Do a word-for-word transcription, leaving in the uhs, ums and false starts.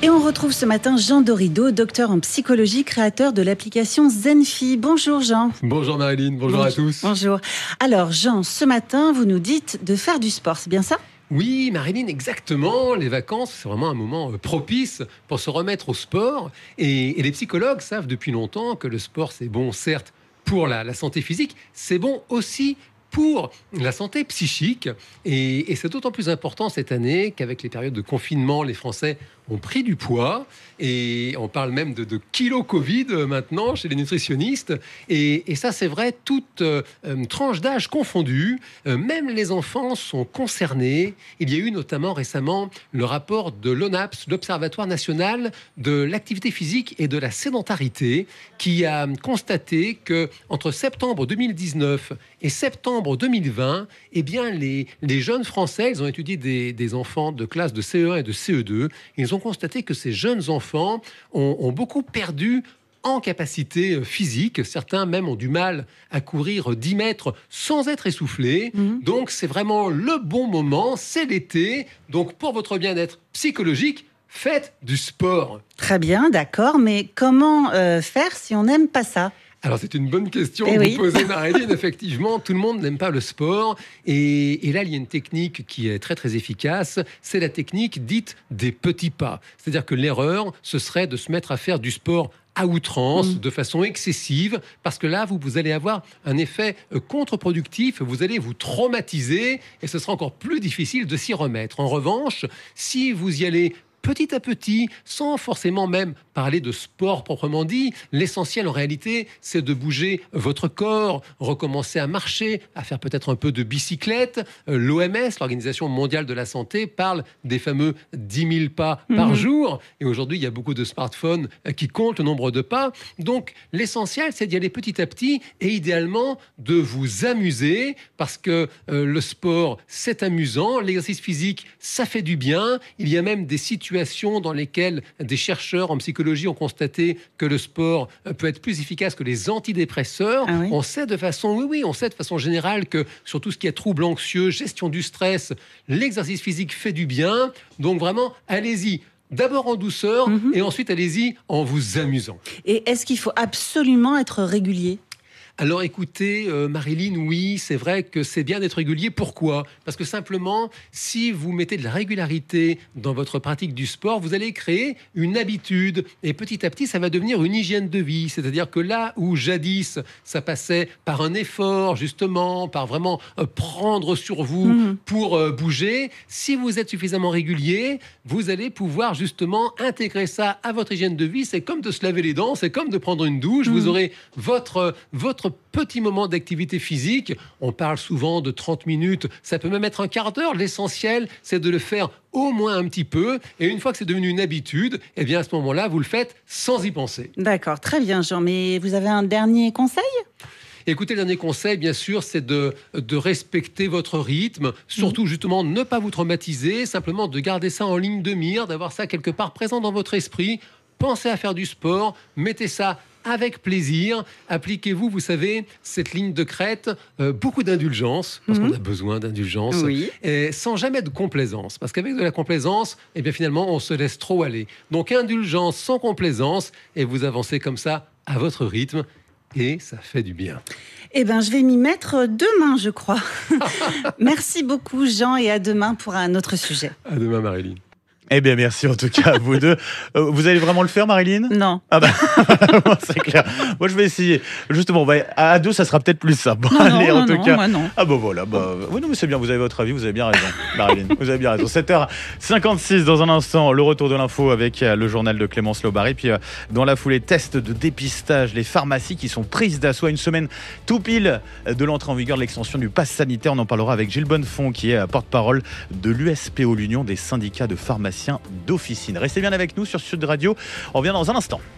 Et on retrouve ce matin Jean Dorido, docteur en psychologie, créateur de l'application Zenfi. Bonjour Jean. Bonjour Marilyn, bonjour, bonjour à tous. Bonjour. Alors Jean, ce matin, vous nous dites de faire du sport, c'est bien ça ? Oui, Marilyn, exactement. Les vacances, c'est vraiment un moment propice pour se remettre au sport. Et, et les psychologues savent depuis longtemps que le sport, c'est bon, certes, pour la, la santé physique, c'est bon aussi pour la santé psychique. Et, et c'est d'autant plus important cette année qu'avec les périodes de confinement, les Français ont pris du poids. Et on parle même de, de kilo Covid maintenant chez les nutritionnistes. Et, et ça, c'est vrai, toute euh, tranche d'âge confondue. Euh, même les enfants sont concernés. Il y a eu notamment récemment le rapport de l'ONAPS, l'Observatoire national de l'activité physique et de la sédentarité, qui a constaté qu'entre septembre deux mille dix-neuf et septembre deux mille vingt, eh bien, les, les jeunes Français, ils ont étudié des, des enfants de classe de C E un et de C E deux, ils ont constaté que ces jeunes enfants ont, ont beaucoup perdu en capacité physique. Certains même ont du mal à courir dix mètres sans être essoufflés. Mmh. Donc, c'est vraiment le bon moment, c'est l'été. Donc, pour votre bien-être psychologique, faites du sport. Très bien, d'accord. Mais comment euh, faire si on n'aime pas ça ? Alors, c'est une bonne question eh que oui. vous posez, Marilyn. Effectivement, tout le monde n'aime pas le sport. Et, et là, il y a une technique qui est très, très efficace. C'est la technique dite des petits pas. C'est-à-dire que l'erreur, ce serait de se mettre à faire du sport à outrance, mmh. de façon excessive, parce que là, vous, vous allez avoir un effet contre-productif, vous allez vous traumatiser et ce sera encore plus difficile de s'y remettre. En revanche, si vous y allez petit à petit, sans forcément même parler de sport proprement dit. L'essentiel, en réalité, c'est de bouger votre corps, recommencer à marcher, à faire peut-être un peu de bicyclette. L'O M S, l'Organisation mondiale de la santé, parle des fameux dix mille pas mmh. par jour. Et aujourd'hui, il y a beaucoup de smartphones qui comptent le nombre de pas. Donc, l'essentiel, c'est d'y aller petit à petit et idéalement de vous amuser parce que euh, le sport, c'est amusant. L'exercice physique, ça fait du bien. Il y a même des situations dans lesquelles des chercheurs en psychologie ont constaté que le sport peut être plus efficace que les antidépresseurs. Ah oui. On sait de façon, oui, oui, on sait de façon générale que sur tout ce qui est troubles anxieux, gestion du stress, l'exercice physique fait du bien. Donc vraiment, allez-y. D'abord en douceur mm-hmm. et ensuite allez-y en vous amusant. Et est-ce qu'il faut absolument être régulier ? Alors écoutez, euh, Marilyn, oui, c'est vrai que c'est bien d'être régulier. Pourquoi ? Parce que simplement, si vous mettez de la régularité dans votre pratique du sport, vous allez créer une habitude. Et petit à petit, ça va devenir une hygiène de vie. C'est-à-dire que là où jadis, ça passait par un effort, justement, par vraiment euh, prendre sur vous mmh. pour euh, bouger, si vous êtes suffisamment régulier, vous allez pouvoir justement intégrer ça à votre hygiène de vie. C'est comme de se laver les dents, c'est comme de prendre une douche. Mmh. Vous aurez votre, votre petit moment d'activité physique. On parle souvent de trente minutes, ça peut même être un quart d'heure. L'essentiel, c'est de le faire au moins un petit peu. Et une fois que c'est devenu une habitude, eh bien à ce moment-là, vous le faites sans y penser. D'accord, très bien Jean. Mais vous avez un dernier conseil ? Écoutez, le dernier conseil, bien sûr, c'est de, de respecter votre rythme. Surtout, justement, ne pas vous traumatiser. Simplement de garder ça en ligne de mire, d'avoir ça quelque part présent dans votre esprit. Pensez à faire du sport, mettez ça avec plaisir. Appliquez-vous, vous savez, cette ligne de crête, euh, beaucoup d'indulgence, parce mmh. qu'on a besoin d'indulgence, oui. et sans jamais de complaisance. Parce qu'avec de la complaisance, eh bien, finalement, on se laisse trop aller. Donc, indulgence sans complaisance, et vous avancez comme ça à votre rythme, et ça fait du bien. Eh bien, je vais m'y mettre demain, je crois. Merci beaucoup, Jean, et à demain pour un autre sujet. À demain, Marilyn. Eh bien, merci en tout cas à vous deux. Euh, vous allez vraiment le faire, Marilyn ? Non. Ah bah, c'est clair. Moi, je vais essayer. Justement, bah, à deux, ça sera peut-être plus simple. Non, allez, non, en non, tout non, cas. moi non. Ah bah voilà. Bah, oui, non, mais c'est bien. Vous avez votre avis. Vous avez bien raison, Marilyn. Vous avez bien raison. sept heures cinquante-six dans un instant. Le retour de l'info avec le journal de Clémence Lobary. Puis, euh, dans la foulée, test de dépistage. Les pharmacies qui sont prises d'assaut à une semaine tout pile de l'entrée en vigueur de l'extension du pass sanitaire. On en parlera avec Gilles Bonnefond, qui est porte-parole de l'U S P O, l'Union des syndicats de pharmaciens d'officine. Restez bien avec nous sur Sud Radio. On revient dans un instant.